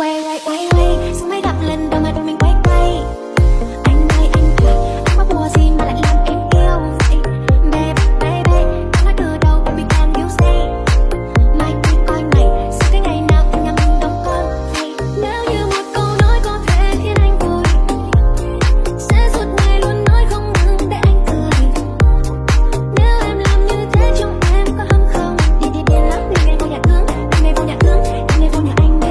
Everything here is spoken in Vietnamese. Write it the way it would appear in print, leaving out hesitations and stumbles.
quay quay quay quay, xong mới gặp lần đầu mà tụi mình quay quay. Anh ơi anh à, anh có bùa gì mà lại làm